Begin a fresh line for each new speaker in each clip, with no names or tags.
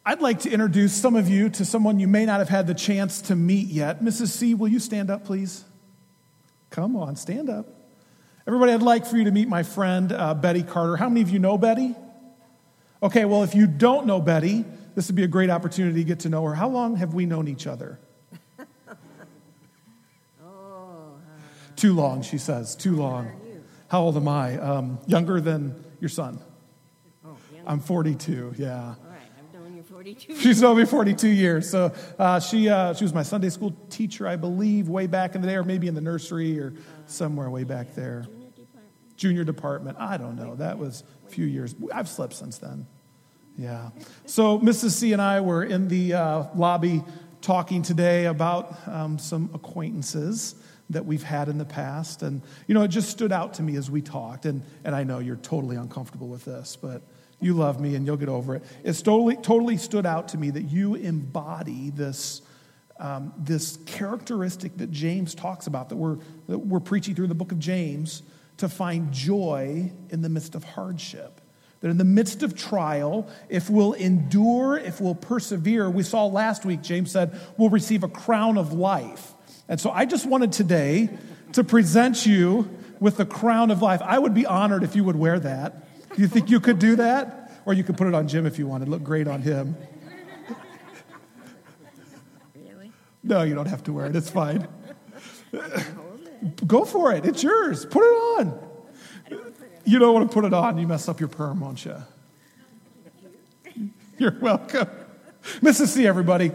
I'd like to introduce some of you to someone you may not have had the chance to meet yet. Mrs. C, will you stand up, please? Come on, stand up. Everybody, I'd like for you to meet my friend, Betty Carter. How many of you know Betty? Okay, well, if you don't know Betty, this would be a great opportunity to get to know her. How long have we known each other? Too long, she says, too long. How old am I? Younger than your son. I'm 42, yeah.
All right, I've known you 42
She's known me 42 years. So she was my Sunday school teacher, I believe, way back in the day, or maybe in the nursery or somewhere way back there. Junior department. I don't know. That was a few years. I've slept since then. Yeah. So Mrs. C and I were in the lobby talking today about some acquaintances that we've had in the past. And, it just stood out to me as we talked. And I know you're totally uncomfortable with this, but you love me and you'll get over it. It's totally stood out to me that you embody this characteristic that James talks about, that we're preaching through the book of James, to find joy in the midst of hardship. That in the midst of trial, if we'll endure, if we'll persevere, we saw last week, James said, we'll receive a crown of life. And so I just wanted today to present you with the crown of life. I would be honored if you would wear that. Do you think you could do that? Or you could put it on Jim if you wanted. It'd look great on him.
Really?
No, you don't have to wear it. It's fine. Go for it. It's yours. Put it on. You don't want to put it on. You mess up your perm, won't you? You're welcome. Mrs. C, everybody.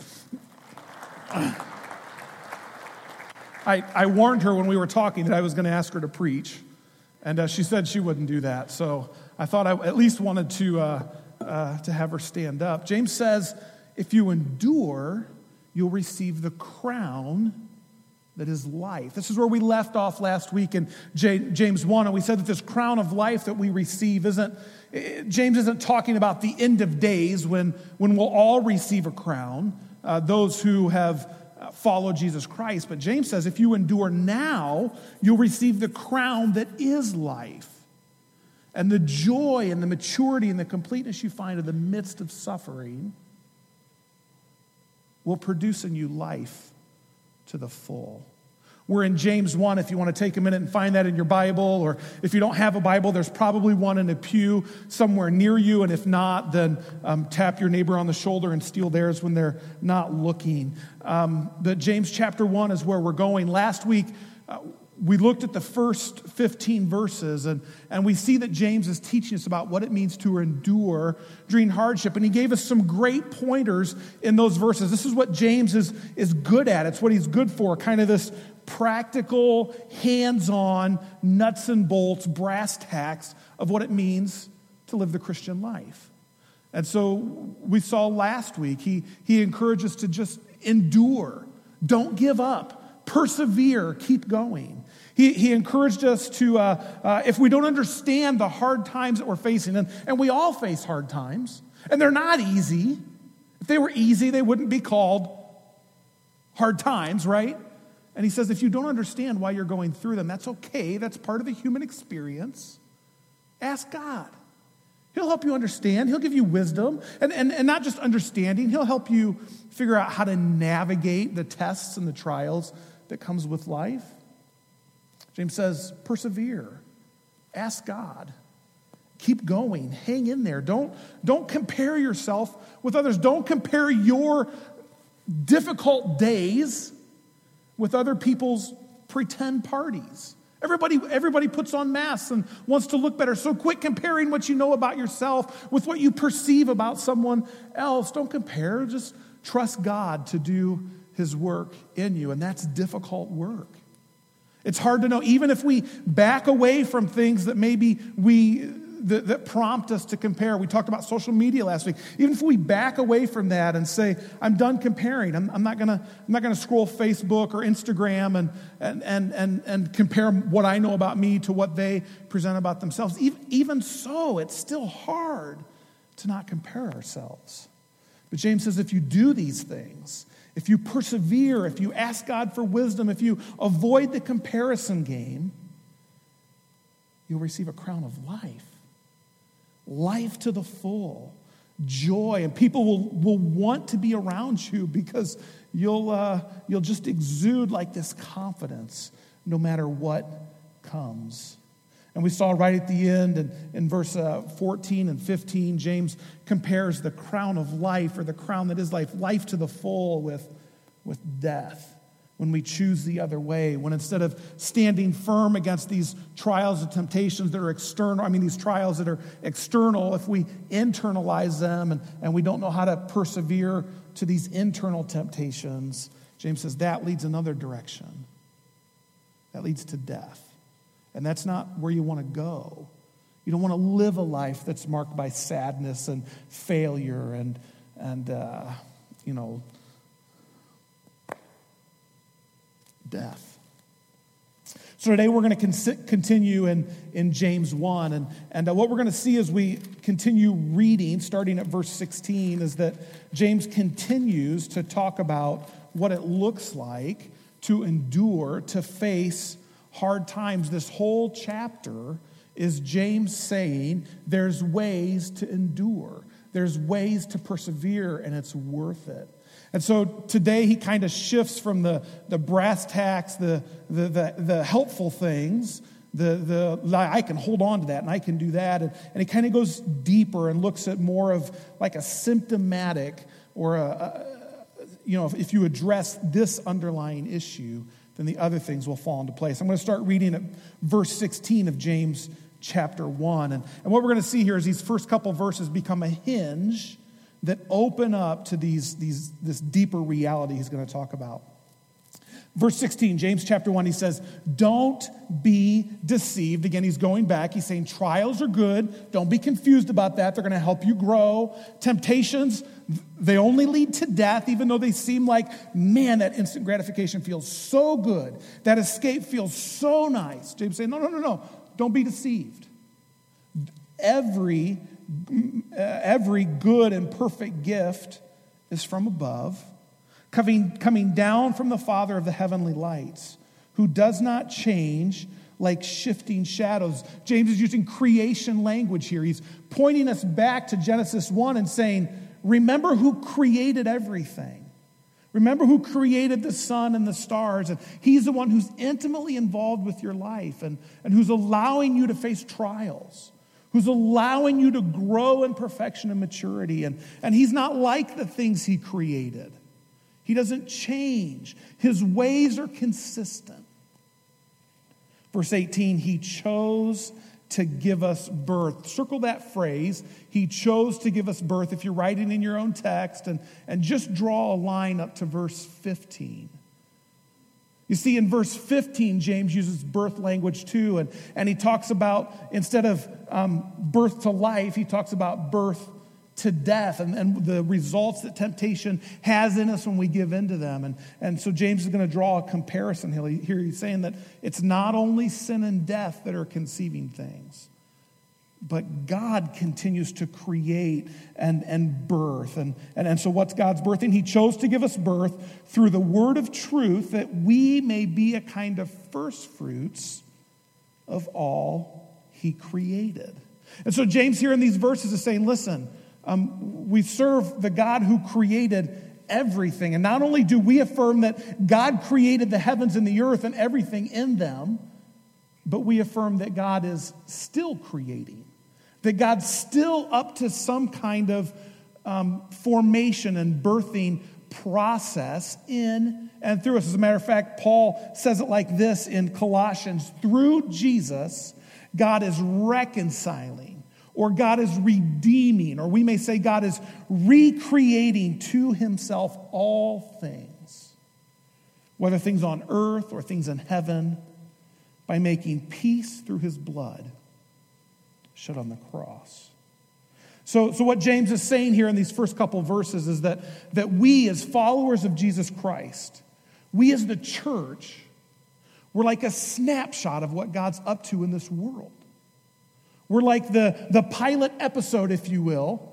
I warned her when we were talking that I was going to ask her to preach. And she said she wouldn't do that. So I thought I at least wanted to have her stand up. James says, if you endure, you'll receive the crown that is life. This is where we left off last week in James 1. And we said that this crown of life that we receive James isn't talking about the end of days when we'll all receive a crown, those who have follow Jesus Christ. But James says, if you endure now, you'll receive the crown that is life. And the joy and the maturity and the completeness you find in the midst of suffering will produce in you life to the full. We're in James 1, if you want to take a minute and find that in your Bible, or if you don't have a Bible, there's probably one in a pew somewhere near you, and if not, then tap your neighbor on the shoulder and steal theirs when they're not looking. But James chapter 1 is where we're going. Last week, we looked at the first 15 verses, and we see that James is teaching us about what it means to endure during hardship, and he gave us some great pointers in those verses. This is what James is good at. It's what he's good for, kind of this practical, hands-on, nuts and bolts, brass tacks of what it means to live the Christian life. And so we saw last week, he encouraged us to just endure. Don't give up. Persevere. Keep going. He encouraged us to, if we don't understand the hard times that we're facing, and we all face hard times, and they're not easy. If they were easy, they wouldn't be called hard times, right? And he says, if you don't understand why you're going through them, that's okay. That's part of the human experience. Ask God. He'll help you understand. He'll give you wisdom. And not just understanding. He'll help you figure out how to navigate the tests and the trials that comes with life. James says, persevere. Ask God. Keep going. Hang in there. Don't compare yourself with others. Don't compare your difficult days with other people's pretend parties. Everybody puts on masks and wants to look better. So quit comparing what you know about yourself with what you perceive about someone else. Don't compare. Just trust God to do his work in you. And that's difficult work. It's hard to know, even if we back away from things that maybe that prompt us to compare. We talked about social media last week. Even if we back away from that and say, I'm done comparing. I'm not gonna scroll Facebook or Instagram and compare what I know about me to what they present about themselves. Even so, it's still hard to not compare ourselves. But James says, if you do these things, if you persevere, if you ask God for wisdom, if you avoid the comparison game, you'll receive a crown of life. Life to the full. joy, and people will want to be around you because you'll just exude like this confidence no matter what comes. And we saw right at the end in verse 14 and 15, James compares the crown of life, or the crown that is life to the full with death. When we choose the other way, when instead of standing firm against these trials and temptations that are external, these trials that are external, if we internalize them and we don't know how to persevere to these internal temptations, James says that leads another direction. That leads to death. And that's not where you want to go. You don't want to live a life that's marked by sadness and failure and death. So today we're going to continue in James 1. And what we're going to see as we continue reading, starting at verse 16, is that James continues to talk about what it looks like to endure, to face hard times. This whole chapter is James saying there's ways to endure. There's ways to persevere, and it's worth it. And so today he kind of shifts from the brass tacks, the helpful things, the I can hold on to that and I can do that. And he kind of goes deeper and looks at more of like a symptomatic or if you address this underlying issue, then the other things will fall into place. I'm going to start reading at verse 16 of James chapter 1. And what we're going to see here is these first couple verses become a hinge that open up to this deeper reality he's going to talk about. Verse 16, James chapter 1, he says, don't be deceived. Again, he's going back. He's saying trials are good. Don't be confused about that. They're going to help you grow. Temptations, they only lead to death, even though they seem like, man, that instant gratification feels so good. That escape feels so nice. James saying, no. Don't be deceived. Every good and perfect gift is from above, coming down from the Father of the heavenly lights, who does not change like shifting shadows. James is using creation language here. He's pointing us back to Genesis 1 and saying, remember who created everything. Remember who created the sun and the stars. And he's the one who's intimately involved with your life and who's allowing you to face trials, who's allowing you to grow in perfection and maturity. And he's not like the things he created. He doesn't change. His ways are consistent. Verse 18, he chose to give us birth. Circle that phrase. He chose to give us birth. If you're writing in your own text, and just draw a line up to verse 15. You see, in verse 15, James uses birth language too, and he talks about, instead of birth to life, he talks about birth to death and the results that temptation has in us when we give in to them. And so James is going to draw a comparison here. He's saying that it's not only sin and death that are conceiving things, but God continues to create and birth. And so what's God's birthing? He chose to give us birth through the word of truth, that we may be a kind of first fruits of all he created. And so James here in these verses is saying, listen, we serve the God who created everything. And not only do we affirm that God created the heavens and the earth and everything in them, but we affirm that God is still creating. That God's still up to some kind of formation and birthing process in and through us. As a matter of fact, Paul says it like this in Colossians: through Jesus, God is reconciling, or God is redeeming, or we may say God is recreating to himself all things, whether things on earth or things in heaven, by making peace through his blood shed on the cross. So what James is saying here in these first couple verses is that we as followers of Jesus Christ, we as the church, we're like a snapshot of what God's up to in this world. We're like the pilot episode, if you will,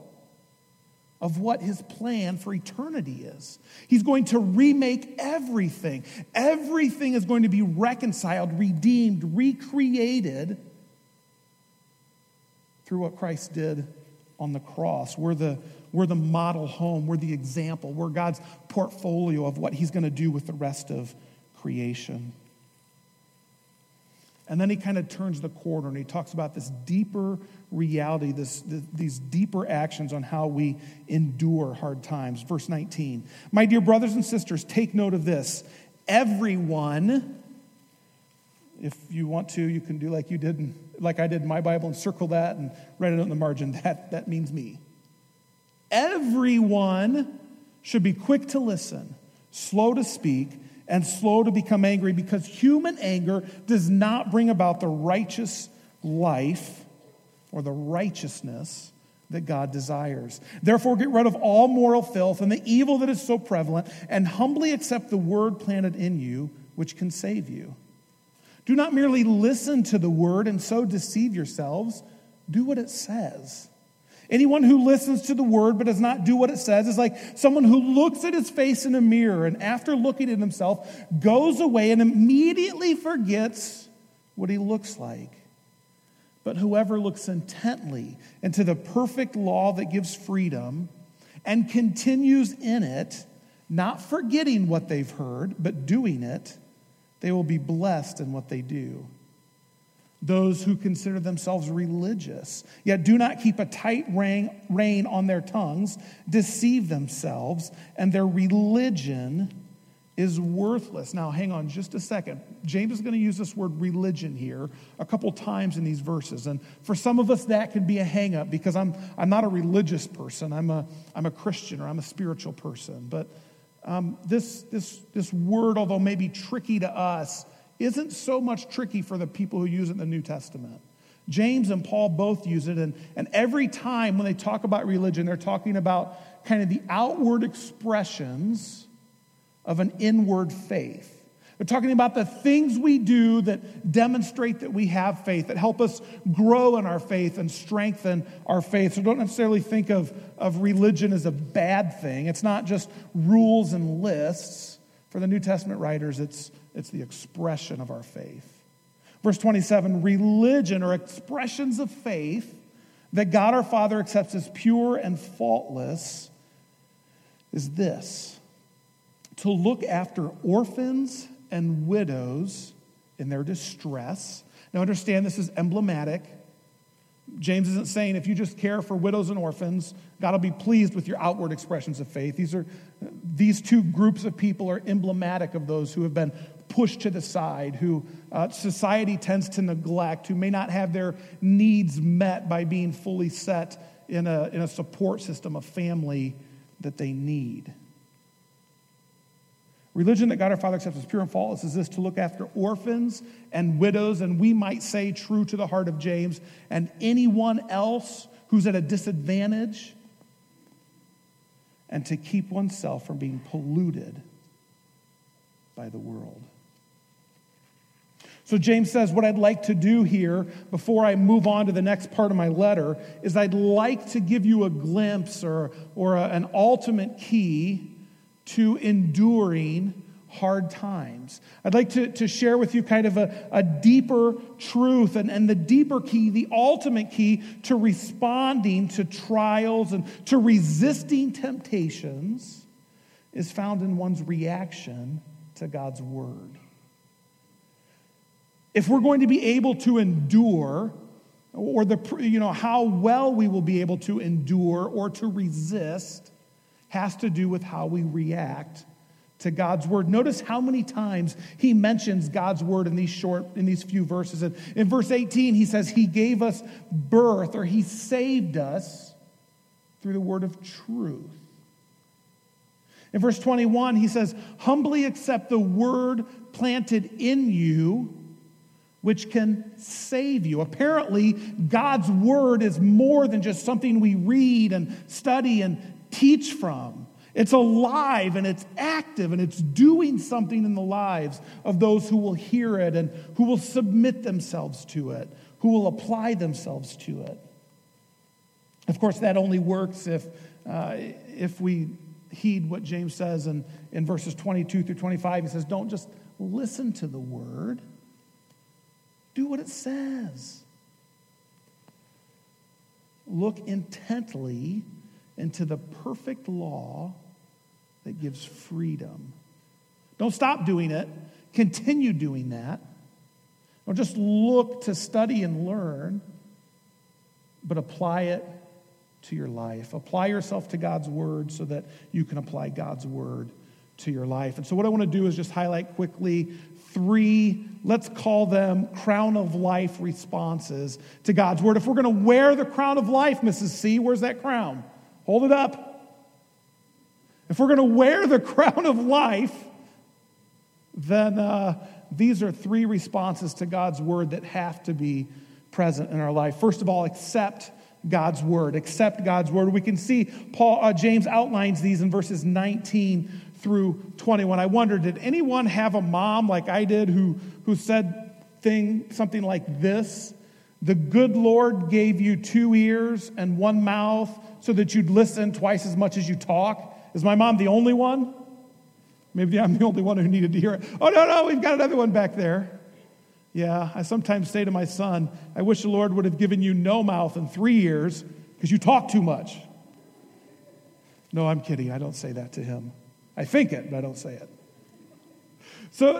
of what his plan for eternity is. He's going to remake everything. Everything is going to be reconciled, redeemed, recreated through what Christ did on the cross. We're the model home. We're the example. We're God's portfolio of what he's going to do with the rest of creation. And then he kind of turns the corner and he talks about this deeper reality, these deeper actions on how we endure hard times. Verse 19, my dear brothers and sisters, take note of this. Everyone, if you want to, you can do like you did, like I did in my Bible, and circle that and write it on the margin. That means me. Everyone should be quick to listen, slow to speak, and slow to become angry, because human anger does not bring about the righteous life or the righteousness that God desires. Therefore, get rid of all moral filth and the evil that is so prevalent, and humbly accept the word planted in you, which can save you. Do not merely listen to the word and so deceive yourselves. Do what it says. Anyone who listens to the word but does not do what it says is like someone who looks at his face in a mirror and after looking at himself goes away and immediately forgets what he looks like. But whoever looks intently into the perfect law that gives freedom and continues in it, not forgetting what they've heard, but doing it, they will be blessed in what they do. Those who consider themselves religious, yet do not keep a tight rein on their tongues, deceive themselves, and their religion is worthless. Now, hang on just a second. James is going to use this word religion here a couple times in these verses. And for some of us, that can be a hang-up because I'm not a religious person. I'm a Christian, or I'm a spiritual person. But this word, although maybe tricky to us, isn't so much tricky for the people who use it in the New Testament. James and Paul both use it, and every time when they talk about religion, they're talking about kind of the outward expressions of an inward faith. They're talking about the things we do that demonstrate that we have faith, that help us grow in our faith and strengthen our faith. So don't necessarily think of religion as a bad thing. It's not just rules and lists. For the New Testament writers, it's the expression of our faith. Verse 27, religion, or expressions of faith that God our Father accepts as pure and faultless, is this: to look after orphans and widows in their distress. Now understand, this is emblematic. James isn't saying if you just care for widows and orphans, God will be pleased with your outward expressions of faith. These two groups of people are emblematic of those who have been pushed to the side, who society tends to neglect, who may not have their needs met by being fully set in a support system, a family that they need. Religion that God our Father accepts as pure and faultless is this: to look after orphans and widows, and we might say, true to the heart of James, and anyone else who's at a disadvantage, and to keep oneself from being polluted by the world. So James says, what I'd like to do here before I move on to the next part of my letter is I'd like to give you a glimpse or an ultimate key to enduring hard times. I'd like to share with you kind of a deeper truth and the deeper key, the ultimate key to responding to trials and to resisting temptations is found in one's reaction to God's word. If we're going to be able to endure, or how well we will be able to endure or to resist, has to do with how we react to God's word. Notice how many times he mentions God's word in these few verses. And in verse 18, he says he gave us birth, or he saved us through the word of truth. In verse 21, he says, humbly accept the word planted in you, which can save you. Apparently, God's word is more than just something we read and study and teach from. It's alive and it's active and it's doing something in the lives of those who will hear it and who will submit themselves to it, who will apply themselves to it. Of course, that only works if we heed what James says in verses 22 through 25. He says, don't just listen to the word, do what it says. Look intently into the perfect law that gives freedom. Don't stop doing it. Continue doing that. Don't just look to study and learn, but apply it to your life. Apply yourself to God's word so that you can apply God's word to your life. And so what I want to do is just highlight quickly 3, let's call them crown of life responses to God's word. If we're going to wear the crown of life, Mrs. C, where's that crown? Hold it up. If we're going to wear the crown of life, then these are 3 responses to God's word that have to be present in our life. First of all, accept God's word. Accept God's word. We can see James outlines these in verses 19 through 21. I wonder, did anyone have a mom like I did who said something like this? The good Lord gave you 2 ears and 1 mouth so that you'd listen twice as much as you talk. Is my mom the only one? Maybe I'm the only one who needed to hear it. Oh, no, we've got another one back there. Yeah, I sometimes say to my son, I wish the Lord would have given you no mouth and 3 ears because you talk too much. No, I'm kidding. I don't say that to him. I think it, but I don't say it. So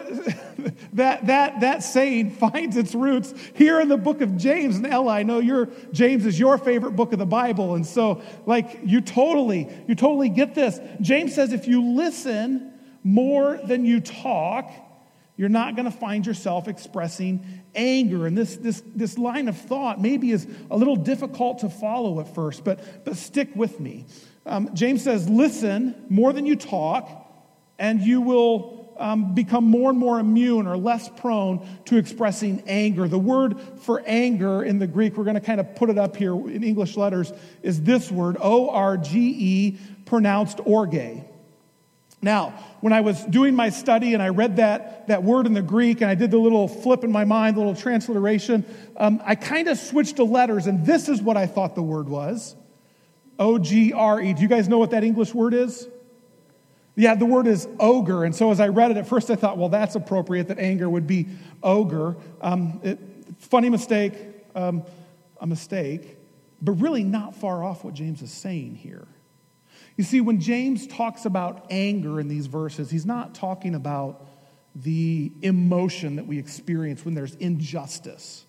that saying finds its roots here in the book of James. And Ella, I know James is your favorite book of the Bible. And so you totally get this. James says if you listen more than you talk, you're not going to find yourself expressing anger. And this line of thought maybe is a little difficult to follow at first, but stick with me. James says, listen more than you talk, and you will become more and more immune or less prone to expressing anger. The word for anger in the Greek, we're going to kind of put it up here in English letters, is this word, O-R-G-E, pronounced orge. Now, when I was doing my study and I read that word in the Greek and I did the little flip in my mind, the little transliteration, I kind of switched the letters, and this is what I thought the word was. O-G-R-E. Do you guys know what that English word is? Yeah, the word is ogre. And so as I read it, at first I thought, well, that's appropriate, that anger would be ogre. Funny mistake, a mistake, but really not far off what James is saying here. You see, when James talks about anger in these verses, he's not talking about the emotion that we experience when there's injustice.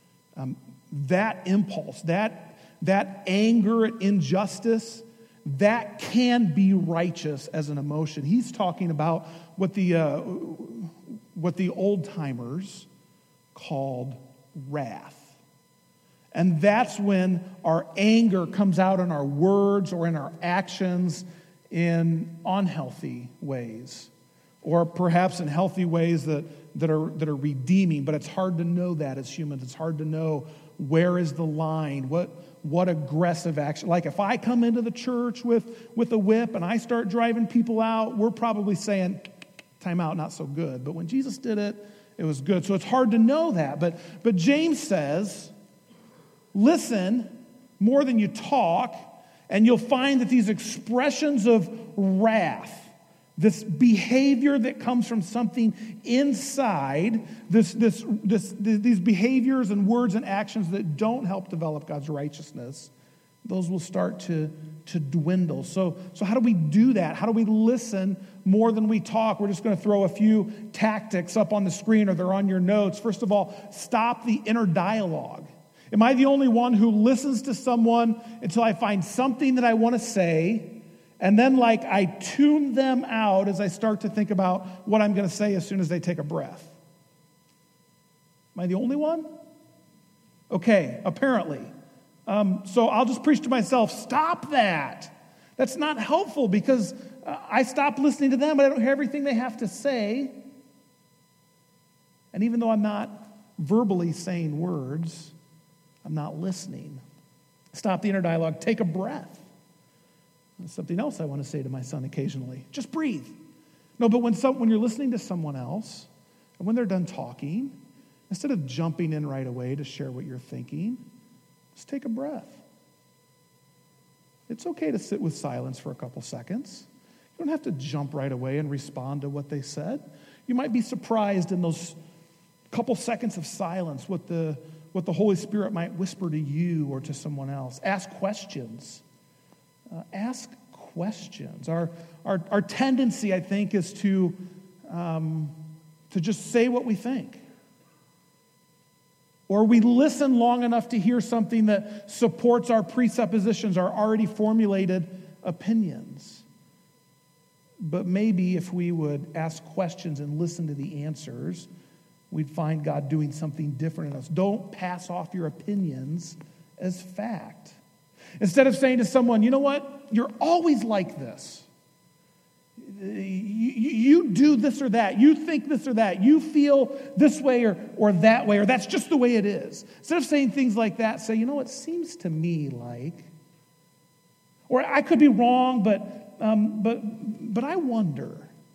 That impulse, that anger at injustice, that can be righteous as an emotion. He's talking about what the old-timers called wrath. And that's when our anger comes out in our words or in our actions in unhealthy ways, or perhaps in healthy ways that are redeeming. But it's hard to know that as humans. It's hard to know where is the line, what aggressive action. Like if I come into the church with a whip and I start driving people out, we're probably saying, time out, not so good. But when Jesus did it, it was good. So it's hard to know that. But James says, listen more than you talk, and you'll find that these expressions of wrath, this behavior that comes from something inside, these behaviors and words and actions that don't help develop God's righteousness, those will start to dwindle. So how do we do that? How do we listen more than we talk? We're just going to throw a few tactics up on the screen, or they're on your notes. First of all, stop the inner dialogue. Am I the only one who listens to someone until I find something that I want to say, and then I tune them out as I start to think about what I'm going to say as soon as they take a breath? Am I the only one? Okay, apparently. So I'll just preach to myself, stop that. That's not helpful because I stop listening to them, but I don't hear everything they have to say. And even though I'm not verbally saying words, I'm not listening. Stop the inner dialogue. Take a breath. That's something else I want to say to my son occasionally. Just breathe. No, but when you're listening to someone else, and when they're done talking, instead of jumping in right away to share what you're thinking, just take a breath. It's okay to sit with silence for a couple seconds. You don't have to jump right away and respond to what they said. You might be surprised in those couple seconds of silence what the what the Holy Spirit might whisper to you or to someone else. Ask questions. Ask questions. Our tendency, I think, is to just say what we think. Or we listen long enough to hear something that supports our presuppositions, our already formulated opinions. But maybe if we would ask questions and listen to the answers, we'd find God doing something different in us. Don't pass off your opinions as fact. Instead of saying to someone, you know what, you're always like this. You do this or that. You think this or that. You feel this way or that way, or that's just the way it is. Instead of saying things like that, say, you know, it seems to me like, or I could be wrong, but I wonder.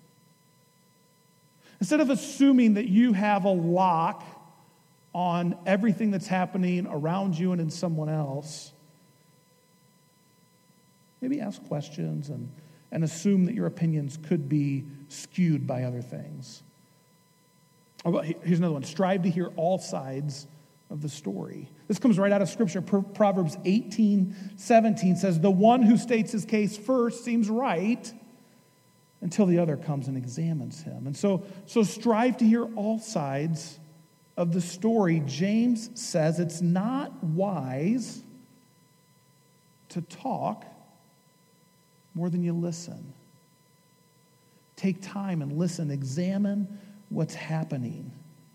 Instead of assuming that you have a lock on everything that's happening around you and in someone else, maybe ask questions and assume that your opinions could be skewed by other things. Here's another one. Strive to hear all sides of the story. This comes right out of Scripture. Proverbs 18:17 says, the one who states his case first seems right until the other comes and examines him. And so strive to hear all sides of the story. James says it's not wise to talk more than you listen. Take time and listen. Examine what's happening.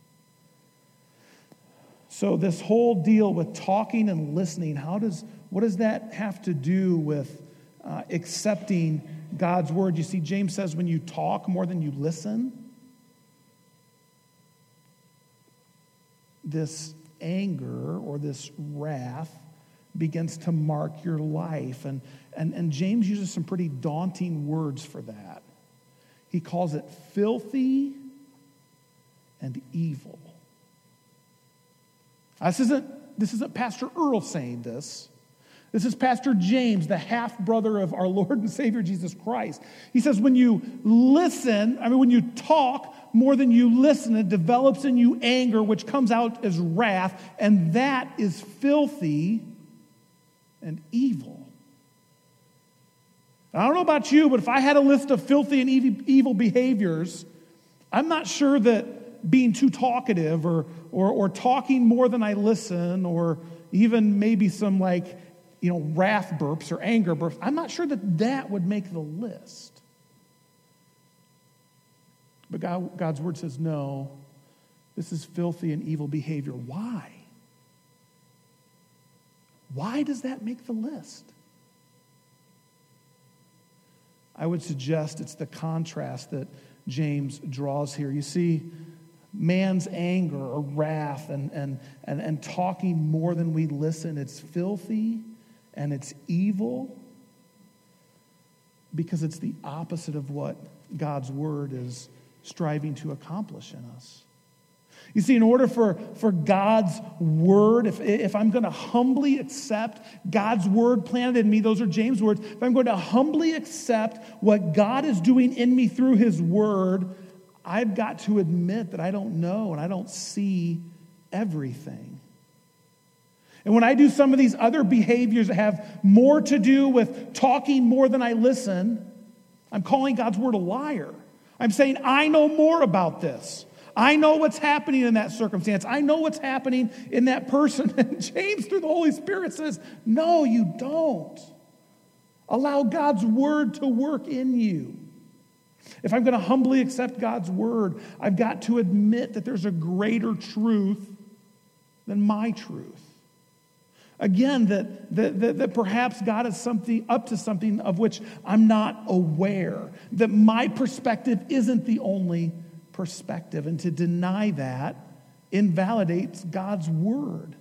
So this whole deal with talking and listening, what does that have to do with accepting God's word? You see, James says when you talk more than you listen, this anger or this wrath begins to mark your life. And James uses some pretty daunting words for that. He calls it filthy and evil. This isn't Pastor Earl saying this. This is Pastor James, the half-brother of our Lord and Savior Jesus Christ. He says when you talk more than you listen, it develops in you anger, which comes out as wrath, and that is filthy and evil. I don't know about you, but if I had a list of filthy and evil behaviors, I'm not sure that being too talkative or talking more than I listen, or even maybe some wrath burps or anger burps, I'm not sure that would make the list. But God's word says, no, this is filthy and evil behavior. Why? Why does that make the list? I would suggest it's the contrast that James draws here. You see, man's anger or wrath and talking more than we listen, it's filthy and it's evil because it's the opposite of what God's word is striving to accomplish in us. You see, in order for God's word, if I'm going to humbly accept God's word planted in me, those are James' words, if I'm going to humbly accept what God is doing in me through his word, I've got to admit that I don't know and I don't see everything. And when I do some of these other behaviors that have more to do with talking more than I listen, I'm calling God's word a liar. I'm saying, I know more about this. I know what's happening in that circumstance. I know what's happening in that person. And James, through the Holy Spirit, says, no, you don't. Allow God's word to work in you. If I'm going to humbly accept God's word, I've got to admit that there's a greater truth than my truth. Again, that perhaps God is up to something of which I'm not aware. That my perspective isn't the only perspective, and to deny that invalidates God's word.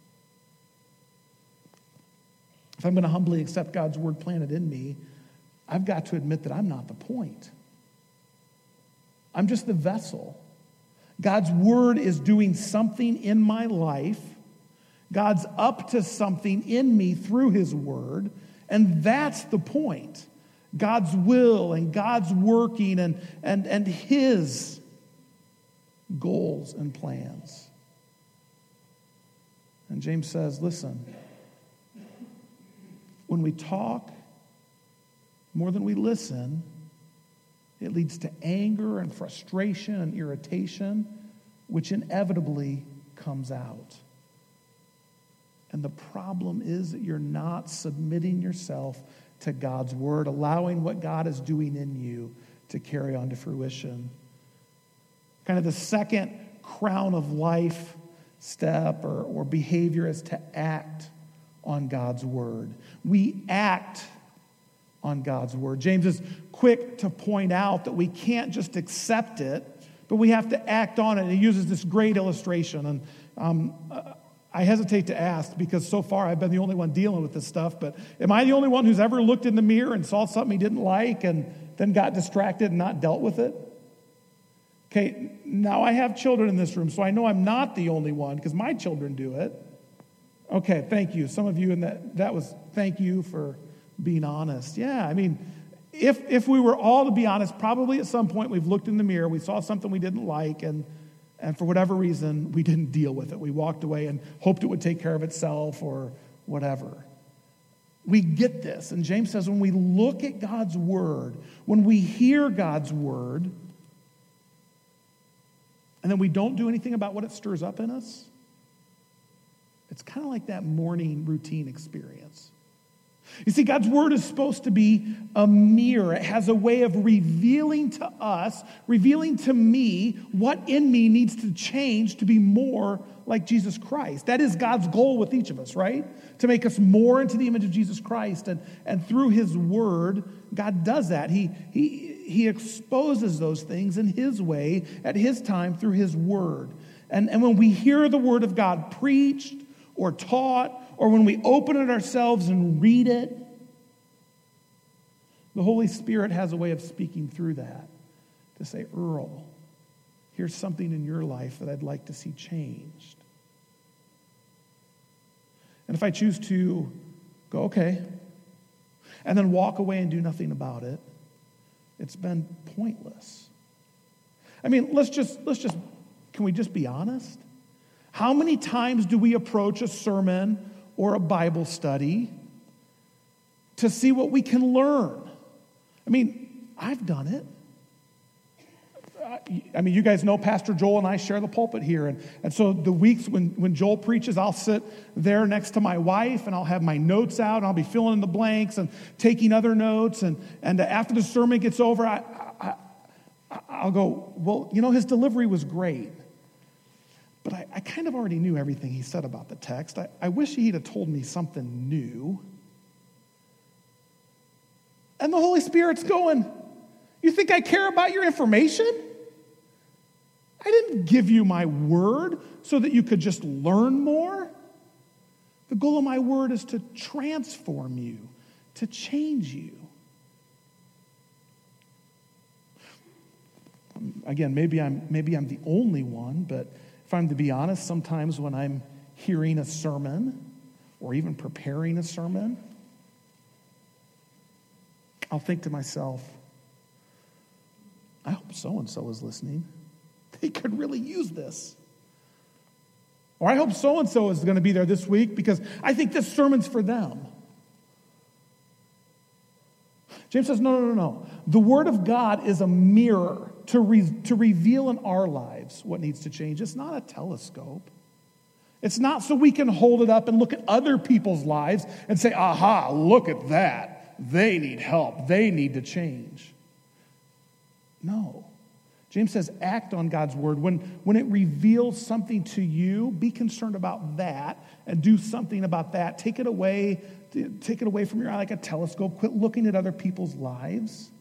If I'm going to humbly accept God's word planted in me, I've got to admit that I'm not the point. I'm just the vessel. God's word is doing something in my life. God's up to something in me through his word, and that's the point. God's will and God's working and his goals and plans. And James says, listen, when we talk more than we listen, it leads to anger and frustration and irritation, which inevitably comes out. And the problem is that you're not submitting yourself to God's word, allowing what God is doing in you to carry on to fruition. Kind of the second crown of life step or behavior is to act on God's word. We act on God's word. James is quick to point out that we can't just accept it, but we have to act on it. And he uses this great illustration. And I hesitate to ask because so far I've been the only one dealing with this stuff, but am I the only one who's ever looked in the mirror and saw something he didn't like and then got distracted and not dealt with it? Okay, now I have children in this room, so I know I'm not the only one because my children do it. Okay, thank you. Some of you in that was thank you for being honest. Yeah, I mean, if we were all to be honest, probably at some point we've looked in the mirror, we saw something we didn't like, and for whatever reason, we didn't deal with it. We walked away and hoped it would take care of itself or whatever. We get this. And James says when we look at God's word, when we hear God's word, and then we don't do anything about what it stirs up in us, it's kind of like that morning routine experience. You see, God's word is supposed to be a mirror. It has a way of revealing to us, revealing to me what in me needs to change to be more like Jesus Christ. That is God's goal with each of us, right? To make us more into the image of Jesus Christ. And through his word, God does that. He exposes those things in his way, at his time, through his word. And when we hear the word of God preached or taught, or when we open it ourselves and read it, the Holy Spirit has a way of speaking through that to say, Earl, here's something in your life that I'd like to see changed. And if I choose to go, okay, and then walk away and do nothing about it, it's been pointless. I mean, can we just be honest? How many times do we approach a sermon or a Bible study to see what we can learn? I mean, I've done it. I mean, you guys know Pastor Joel and I share the pulpit here. And so the weeks when Joel preaches, I'll sit there next to my wife and I'll have my notes out and I'll be filling in the blanks and taking other notes. And after the sermon gets over, I'll go, well, you know, his delivery was great. But I kind of already knew everything he said about the text. I wish he'd have told me something new. And the Holy Spirit's going, you think I care about your information? I didn't give you my word so that you could just learn more. The goal of my word is to transform you, to change you. Again, maybe I'm the only one, but if I'm to be honest, sometimes when I'm hearing a sermon or even preparing a sermon, I'll think to myself, I hope so-and-so is listening. They could really use this. Or I hope so-and-so is going to be there this week because I think this sermon's for them. James says, no. The Word of God is a mirror to reveal in our lives what needs to change. It's not a telescope. It's not so we can hold it up and look at other people's lives and say, aha, look at that. They need help. They need to change. No. James says, act on God's word. When it reveals something to you, be concerned about that and do something about that. Take it away from your eye like a telescope. Quit looking at other people's lives.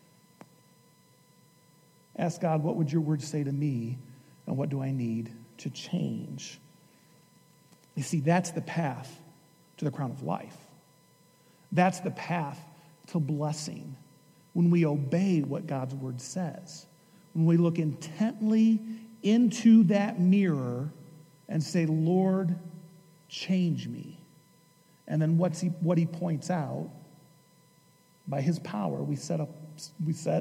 Ask God, what would your word say to me, and what do I need to change? You see, that's the path to the crown of life. That's the path to blessing when we obey what God's word says. When we look intently into that mirror and say, Lord, change me. And then what he points out, by his power, we set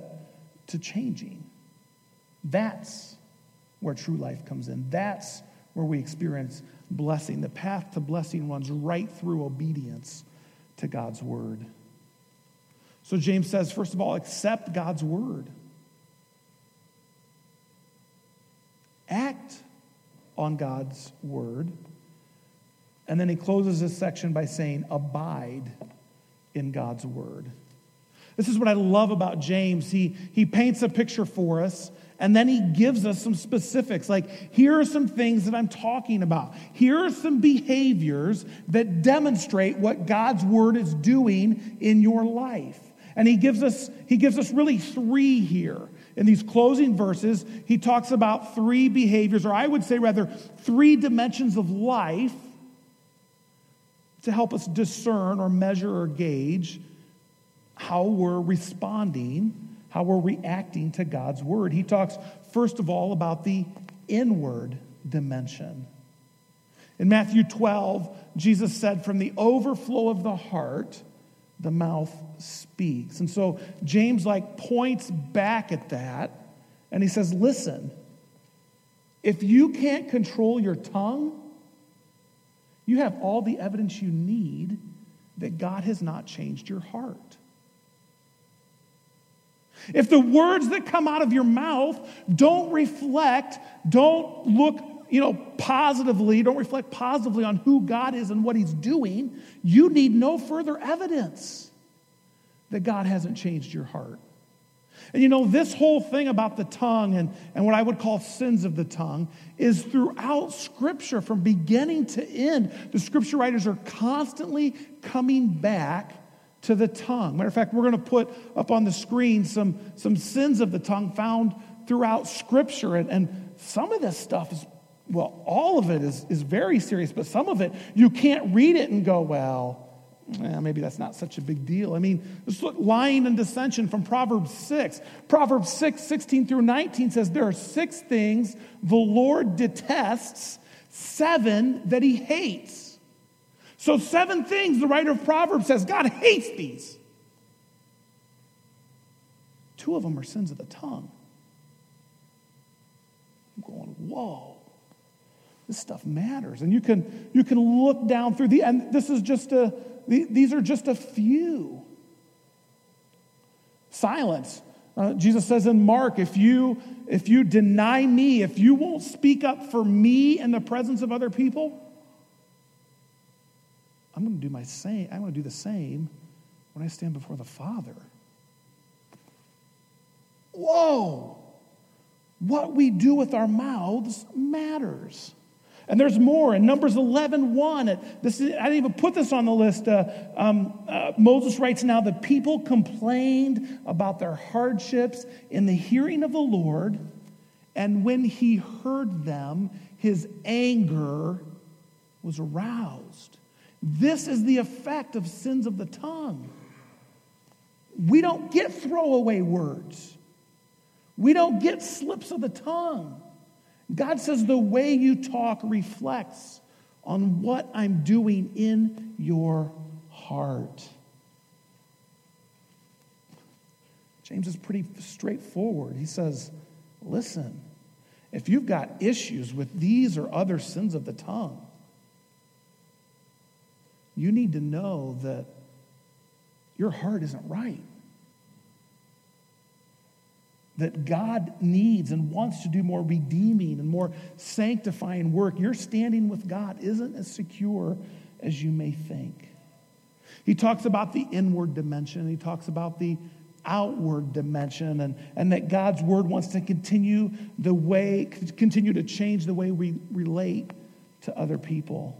to changing. That's where true life comes in. That's where we experience blessing. The path to blessing runs right through obedience to God's word. So James says, first of all, accept God's word. Act on God's word. And then he closes this section by saying, abide in God's word. This is what I love about James. He paints a picture for us, and then he gives us some specifics. Like, here are some things that I'm talking about. Here are some behaviors that demonstrate what God's word is doing in your life. And he gives us really three here. In these closing verses, he talks about three behaviors, or I would say rather, three dimensions of life to help us discern or measure or gauge how we're responding, how we're reacting to God's word. He talks, first of all, about the inward dimension. In Matthew 12, Jesus said, from the overflow of the heart, the mouth speaks. And so James points back at that, and he says, listen, if you can't control your tongue, you have all the evidence you need that God has not changed your heart. If the words that come out of your mouth don't reflect positively on who God is and what he's doing, you need no further evidence that God hasn't changed your heart. And this whole thing about the tongue and what I would call sins of the tongue is throughout Scripture from beginning to end. The Scripture writers are constantly coming back to the tongue. Matter of fact, we're going to put up on the screen some sins of the tongue found throughout Scripture. And some of this stuff is, all of it is very serious, but some of it, you can't read it and go, maybe that's not such a big deal. I mean, let's look, lying and dissension from Proverbs 6. Proverbs 6, 16 through 19 says, there are 6 things the Lord detests, 7 that he hates. So 7 things, the writer of Proverbs says, God hates these. 2 of them are sins of the tongue. I'm going, whoa, this stuff matters. And you can look down through and this is these are just a few. Silence. Jesus says in Mark, if you deny me, if you won't speak up for me in the presence of other people, I'm going to do the same when I stand before the Father. Whoa! What we do with our mouths matters. And there's more. In Numbers 11:1, I didn't even put this on the list. Moses writes, now the people complained about their hardships in the hearing of the Lord, and when he heard them, his anger was aroused. This is the effect of sins of the tongue. We don't get throwaway words. We don't get slips of the tongue. God says the way you talk reflects on what I'm doing in your heart. James is pretty straightforward. He says, listen, if you've got issues with these or other sins of the tongue, you need to know that your heart isn't right. That God needs and wants to do more redeeming and more sanctifying work. Your standing with God isn't as secure as you may think. He talks about the inward dimension. He talks about the outward dimension and that God's word wants to continue to change the way we relate to other people.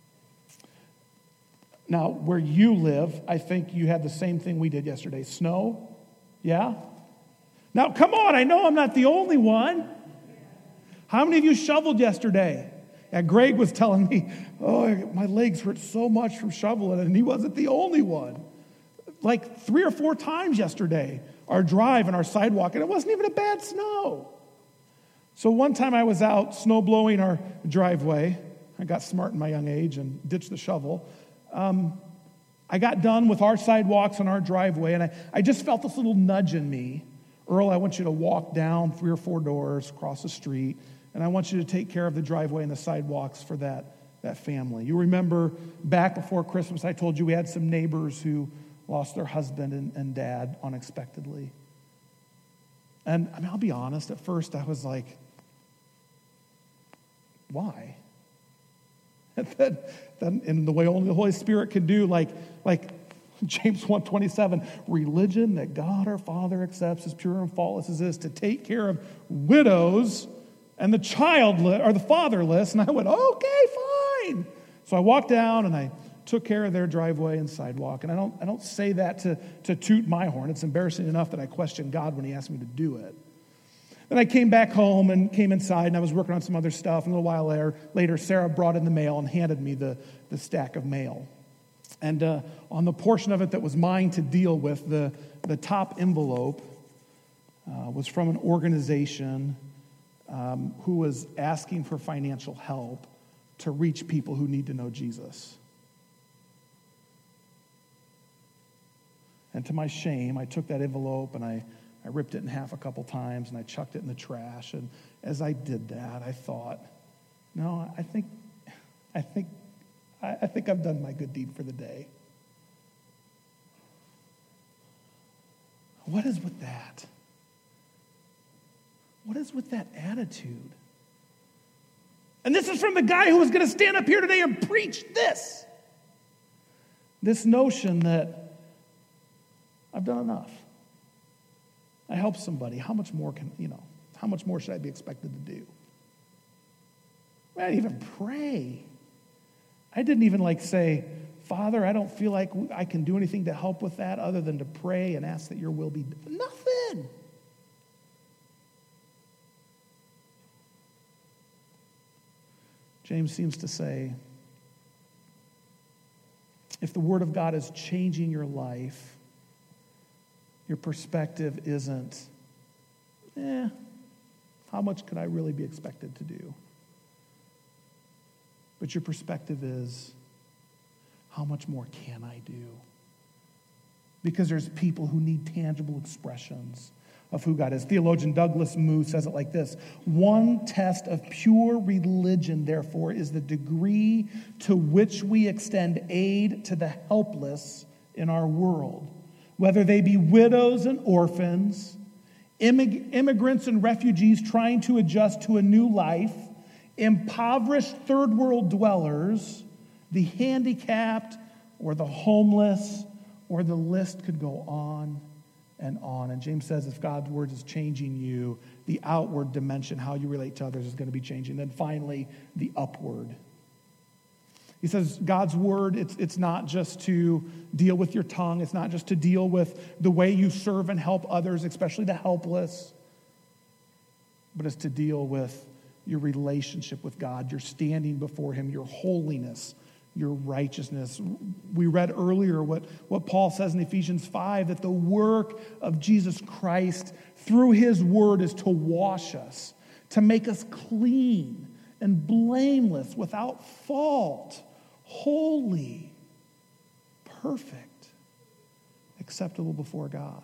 Now, where you live, I think you had the same thing we did yesterday. Snow? Yeah? Now, come on, I know I'm not the only one. How many of you shoveled yesterday? Yeah, Greg was telling me, my legs hurt so much from shoveling, and he wasn't the only one. 3 or 4 times yesterday, our drive and our sidewalk, and it wasn't even a bad snow. So one time I was out snow blowing our driveway. I got smart in my young age and ditched the shovel. I got done with our sidewalks and our driveway, and I just felt this little nudge in me. Earl, I want you to walk down 3 or 4 doors, across the street, and I want you to take care of the driveway and the sidewalks for that family. You remember back before Christmas, I told you we had some neighbors who lost their husband and dad unexpectedly. And I mean, I'll be honest, at first I was like, why? And then in the way only the Holy Spirit can do, like James 1:27, religion that God our Father accepts as pure and faultless as this, to take care of widows and the childless or the fatherless. And I went, okay, fine. So I walked down and I took care of their driveway and sidewalk. And I don't say that to toot my horn. It's embarrassing enough that I questioned God when he asked me to do it. Then I came back home and came inside, and I was working on some other stuff. And a little while later, Sarah brought in the mail and handed me the stack of mail. And on the portion of it that was mine to deal with, the top envelope was from an organization who was asking for financial help to reach people who need to know Jesus. And to my shame, I took that envelope and I ripped it in half a couple times and I chucked it in the trash. And as I did that, I thought, no, I think I've done my good deed for the day. What is with that? What is with that attitude? And this is from the guy who was going to stand up here today and preach this. This notion that I've done enough. I helped somebody. How much more should I be expected to do? I didn't even pray. I didn't even say, Father, I don't feel like I can do anything to help with that other than to pray and ask that your will be done. Nothing. James seems to say, if the Word of God is changing your life, your perspective isn't, how much could I really be expected to do? But your perspective is, how much more can I do? Because there's people who need tangible expressions of who God is. Theologian Douglas Moo says it like this: one test of pure religion, therefore, is the degree to which we extend aid to the helpless in our world, whether they be widows and orphans, immigrants and refugees trying to adjust to a new life, impoverished third world dwellers, the handicapped, or the homeless, or the list could go on and on. And James says if God's word is changing you, the outward dimension, how you relate to others, is going to be changing. Then finally, the upward. He says God's word, it's not just to deal with your tongue. It's not just to deal with the way you serve and help others, especially the helpless. But it's to deal with your relationship with God, your standing before him, your holiness, your righteousness. We read earlier what Paul says in Ephesians 5, that the work of Jesus Christ through his word is to wash us, to make us clean and blameless, without fault, holy, perfect, acceptable before God.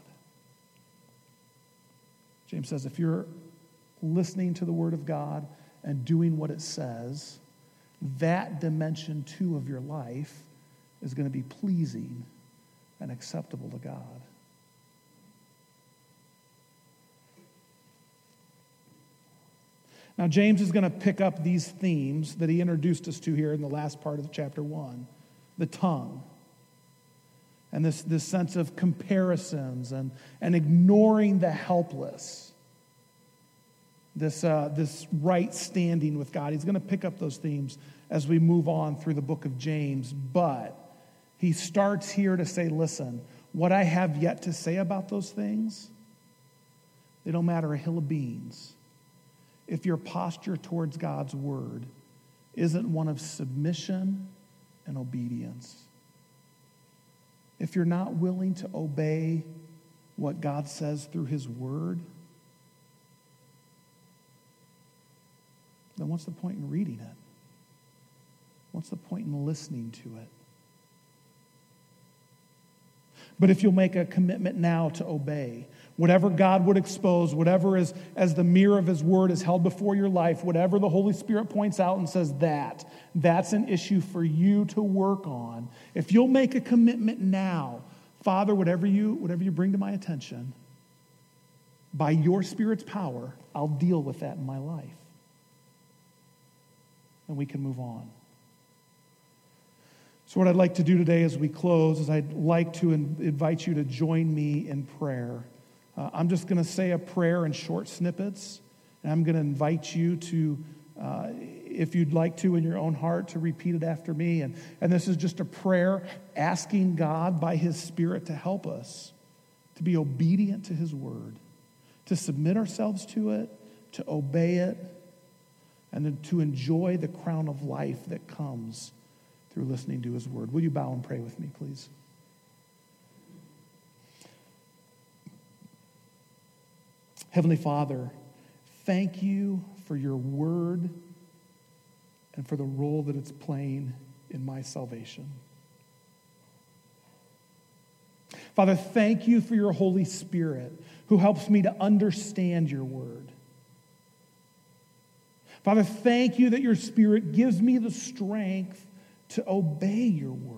James says if you're listening to the word of God and doing what it says, that dimension too of your life is going to be pleasing and acceptable to God. Now, James is going to pick up these themes that he introduced us to here in the last part of chapter 1. The tongue. And this sense of comparisons and ignoring the helpless. This right standing with God. He's going to pick up those themes as we move on through the book of James. But he starts here to say, listen, what I have yet to say about those things, they don't matter a hill of beans if your posture towards God's word isn't one of submission and obedience. If you're not willing to obey what God says through his word, then what's the point in reading it? What's the point in listening to it? But if you'll make a commitment now to obey, Whatever God would expose, whatever is as the mirror of his word is held before your life, whatever the Holy Spirit points out and says that's an issue for you to work on. If you'll make a commitment now, Father, whatever you bring to my attention, by your Spirit's power, I'll deal with that in my life. And we can move on. So what I'd like to do today as we close is I'd like to invite you to join me in prayer. I'm just going to say a prayer in short snippets, and I'm going to invite you to, if you'd like to in your own heart, to repeat it after me. And this is just a prayer asking God by his Spirit to help us to be obedient to his word, to submit ourselves to it, to obey it, and then to enjoy the crown of life that comes through listening to his word. Will you bow and pray with me, please? Heavenly Father, thank you for your word and for the role that it's playing in my salvation. Father, thank you for your Holy Spirit who helps me to understand your word. Father, thank you that your Spirit gives me the strength to obey your word.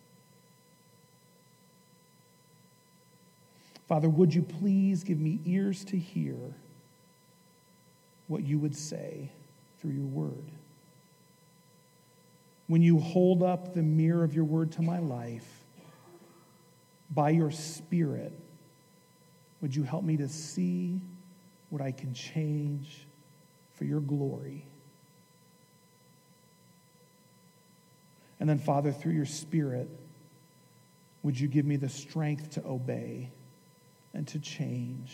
Father, would you please give me ears to hear what you would say through your word? When you hold up the mirror of your word to my life, by your Spirit, would you help me to see what I can change for your glory? And then, Father, through your Spirit, would you give me the strength to obey and to change,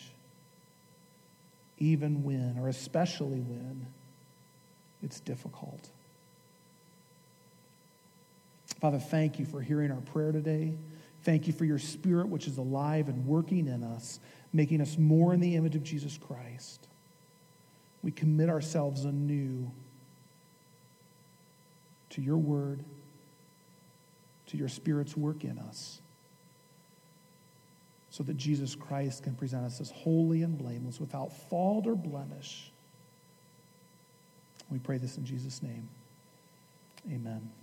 even when, or especially when, it's difficult. Father, thank you for hearing our prayer today. Thank you for your Spirit, which is alive and working in us, making us more in the image of Jesus Christ. We commit ourselves anew to your word, to your Spirit's work in us, so that Jesus Christ can present us as holy and blameless, without fault or blemish. We pray this in Jesus' name. Amen.